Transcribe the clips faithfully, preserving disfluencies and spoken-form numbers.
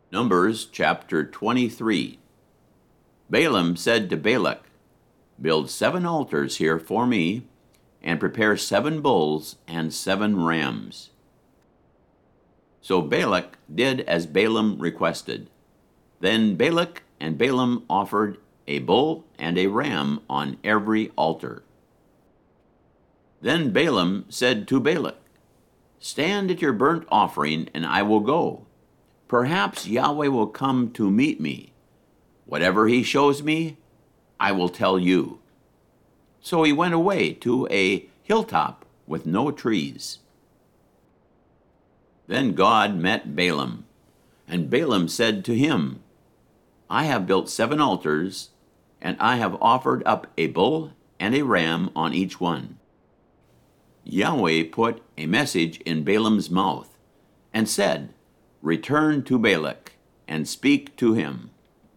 Numbers chapter twenty-three. Balaam said to Balak, "Build seven altars here for me, and prepare seven bulls and seven rams." So Balak did as Balaam requested. Then Balak and Balaam offered a bull and a ram on every altar. Then Balaam said to Balak, "Stand at your burnt offering, and I will go. Perhaps Yahweh will come to meet me. Whatever he shows me, I will tell you." So he went away to a hilltop with no trees. Then God met Balaam, and Balaam said to him, "I have built seven altars, and I have offered up a bull and a ram on each one." Yahweh put a message in Balaam's mouth and said, "Return to Balak and speak to him."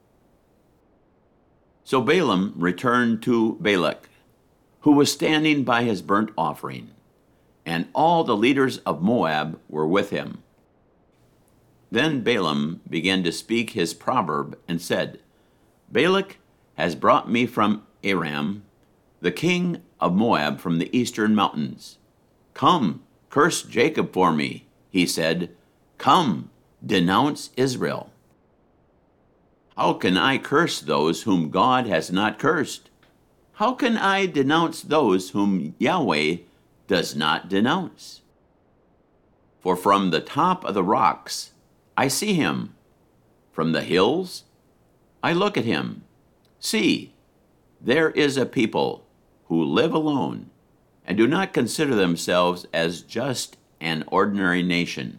So Balaam returned to Balak, who was standing by his burnt offering, and all the leaders of Moab were with him. Then Balaam began to speak his proverb and said, "Balak has brought me from Aram, the king of Moab from the eastern mountains. Come, curse Jacob for me," he said. "Come, denounce Israel." How can I curse those whom God has not cursed? How can I denounce those whom Yahweh does not denounce? For from the top of the rocks I see him. From the hills I look at him. See, there is a people who live alone and do not consider themselves as just an ordinary nation.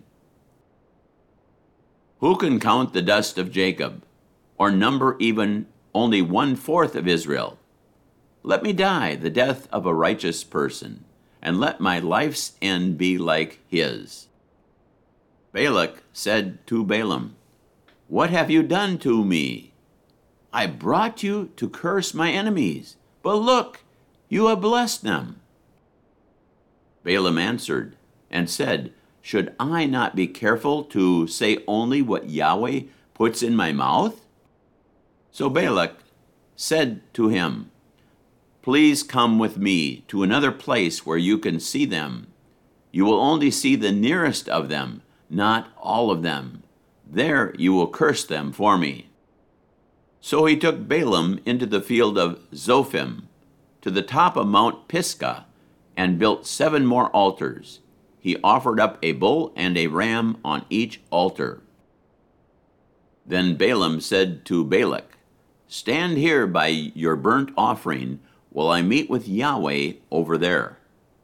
Who can count the dust of Jacob, or number even only one-fourth of Israel? Let me die the death of a righteous person, and let my life's end be like his. Balak said to Balaam, "What have you done to me? I brought you to curse my enemies, but look, you have blessed them." Balaam answered and said, "Should I not be careful to say only what Yahweh puts in my mouth?" So Balak said to him, "Please come with me to another place where you can see them. You will only see the nearest of them, not all of them. There you will curse them for me." So he took Balaam into the field of Zophim, to the top of Mount Pisgah, and built seven more altars. He offered up a bull and a ram on each altar. Then Balaam said to Balak, "Stand here by your burnt offering while I meet with Yahweh over there."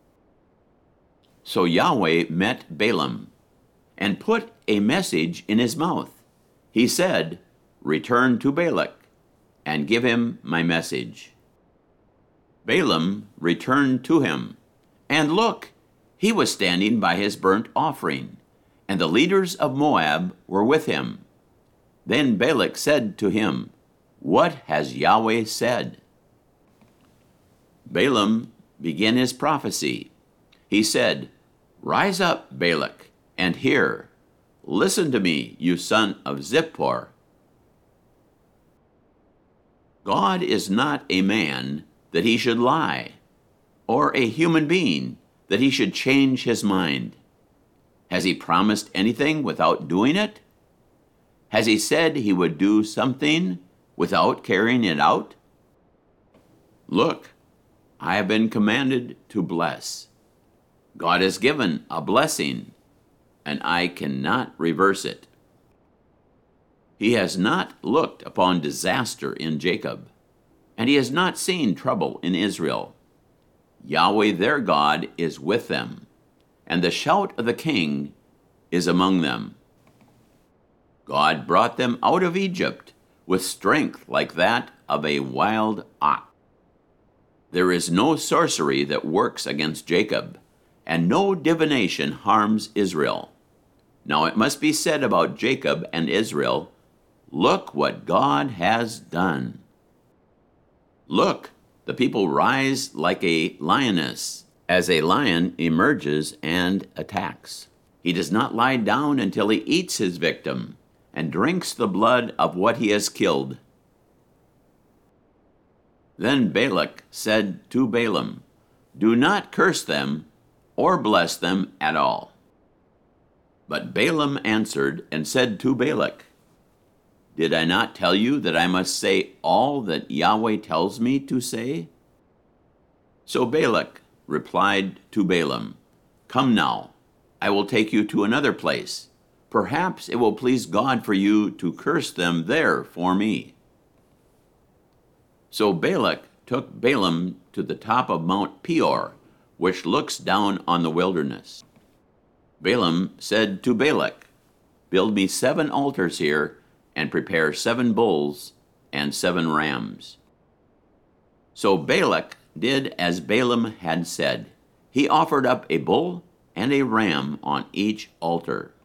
So Yahweh met Balaam and put a message in his mouth. He said, "Return to Balak and give him my message." Balaam returned to him, and look, he was standing by his burnt offering, and the leaders of Moab were with him. Then Balak said to him, "What has Yahweh said?" Balaam began his prophecy. He said, "Rise up, Balak, and hear. Listen to me, you son of Zippor. God is not a man that he should lie, or a human being that he should change his mind. Has he promised anything without doing it? Has he said he would do something without carrying it out? Look, I have been commanded to bless. God has given a blessing, and I cannot reverse it. He has not looked upon disaster in Jacob, and he has not seen trouble in Israel. Yahweh their God is with them, and the shout of the king is among them. God brought them out of Egypt with strength like that of a wild ox. There is no sorcery that works against Jacob, and no divination harms Israel. Now it must be said about Jacob and Israel, look what God has done. Look, the people rise like a lioness, as a lion emerges and attacks. He does not lie down until he eats his victim, and drinks the blood of what he has killed. Then Balak said to Balaam, "Do not curse them or bless them at all." But Balaam answered and said to Balak, "Did I not tell you that I must say all that Yahweh tells me to say?" So Balak replied to Balaam, "Come now, I will take you to another place. Perhaps it will please God for you to curse them there for me." So Balak took Balaam to the top of Mount Peor, which looks down on the wilderness. Balaam said to Balak, "Build me seven altars here, and prepare seven bulls and seven rams." So Balak did as Balaam had said. He offered up a bull and a ram on each altar.